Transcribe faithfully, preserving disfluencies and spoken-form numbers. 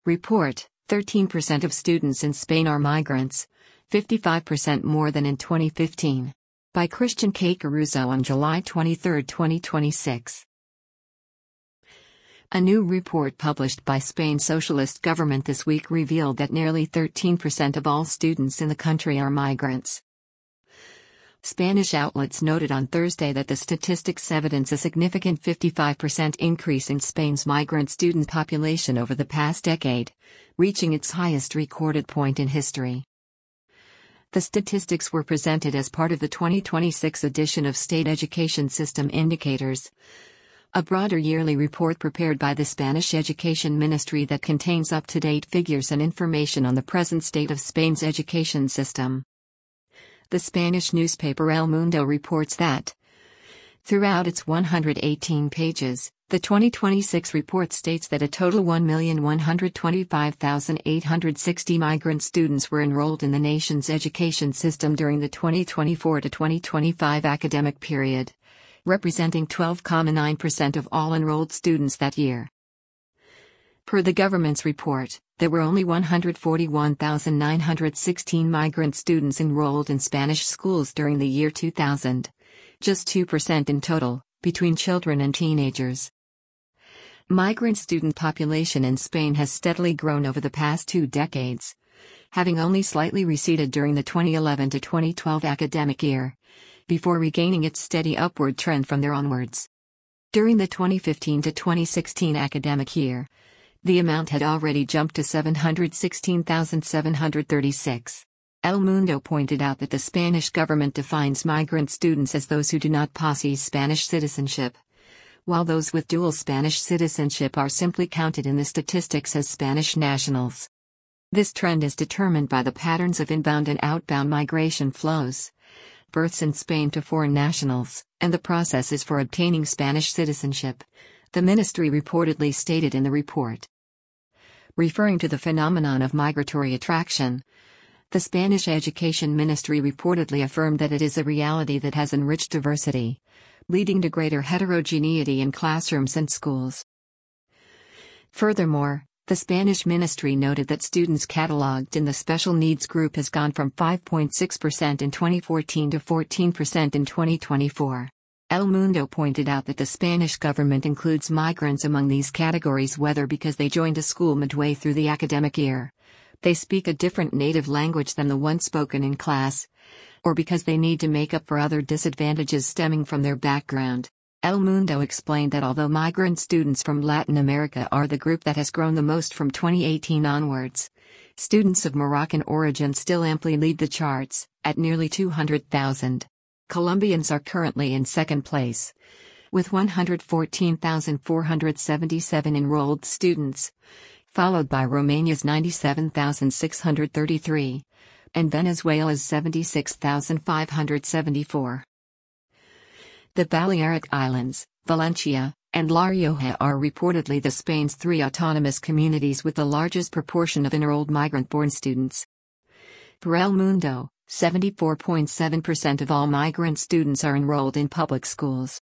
Report: thirteen percent of students in Spain are migrants, fifty-five percent more than in twenty fifteen. By Christian K. Caruso on July twenty-third, twenty twenty-six. A new report published by Spain's socialist government this week revealed that nearly thirteen percent of all students in the country are migrants. Spanish outlets noted on Thursday that the statistics evidence a significant fifty-five percent increase in Spain's migrant student population over the past decade, reaching its highest recorded point in history. The statistics were presented as part of the twenty twenty-six edition of State Education System Indicators, a broader yearly report prepared by the Spanish Education Ministry that contains up-to-date figures and information on the present state of Spain's education system. The Spanish newspaper El Mundo reports that, throughout its one hundred eighteen pages, the twenty twenty-six report states that a total one million one hundred twenty-five thousand eight hundred sixty migrant students were enrolled in the nation's education system during the twenty twenty-four to twenty twenty-five academic period, representing twelve point nine percent of all enrolled students that year. Per the government's report, there were only one hundred forty-one thousand nine hundred sixteen migrant students enrolled in Spanish schools during the year two thousand, just two percent in total, between children and teenagers. Migrant student population in Spain has steadily grown over the past two decades, having only slightly receded during the twenty eleven to twenty twelve academic year, before regaining its steady upward trend from there onwards. During the twenty fifteen to twenty sixteen academic year, the amount had already jumped to seven hundred sixteen thousand seven hundred thirty-six. El Mundo pointed out that the Spanish government defines migrant students as those who do not possess Spanish citizenship, while those with dual Spanish citizenship are simply counted in the statistics as Spanish nationals. This trend is determined by the patterns of inbound and outbound migration flows, births in Spain to foreign nationals, and the processes for obtaining Spanish citizenship, the ministry reportedly stated in the report. Referring to the phenomenon of migratory attraction, the Spanish Education Ministry reportedly affirmed that it is a reality that has enriched diversity, leading to greater heterogeneity in classrooms and schools. Furthermore, the Spanish ministry noted that students catalogued in the special needs group has gone from five point six percent in twenty fourteen to fourteen percent in twenty twenty-four. El Mundo pointed out that the Spanish government includes migrants among these categories whether because they joined a school midway through the academic year, they speak a different native language than the one spoken in class, or because they need to make up for other disadvantages stemming from their background. El Mundo explained that although migrant students from Latin America are the group that has grown the most from twenty eighteen onwards, students of Moroccan origin still amply lead the charts, at nearly two hundred thousand. Colombians are currently in second place, with one hundred fourteen thousand four hundred seventy-seven enrolled students, followed by Romania's ninety-seven thousand six hundred thirty-three, and Venezuela's seventy-six thousand five hundred seventy-four. The Balearic Islands, Valencia, and La Rioja are reportedly the Spain's three autonomous communities with the largest proportion of enrolled migrant-born students. Per El Mundo, seventy-four point seven percent of all migrant students are enrolled in public schools.